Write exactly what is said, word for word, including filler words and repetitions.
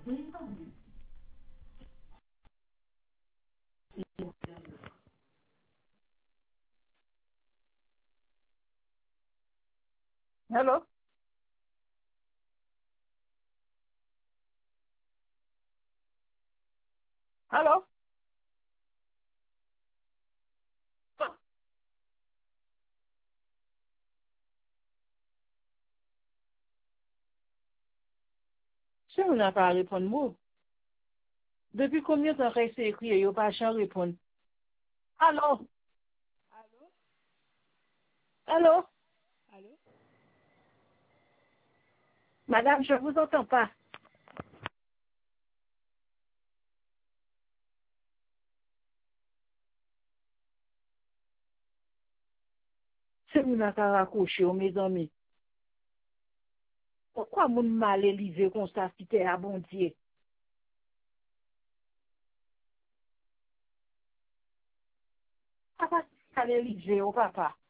Hello? Hello? Si on n'a pas à répondre, moi. Depuis combien de temps qu'il s'est écrit, il n'y a pas à répondre? Allô? Allô? Allô? Madame, je ne vous entends pas. Si on n'a pas raccroché, mes amis. Pourquoi mon mal est livré comme ça, si t'es abondier? Papa, ça est livré au papa.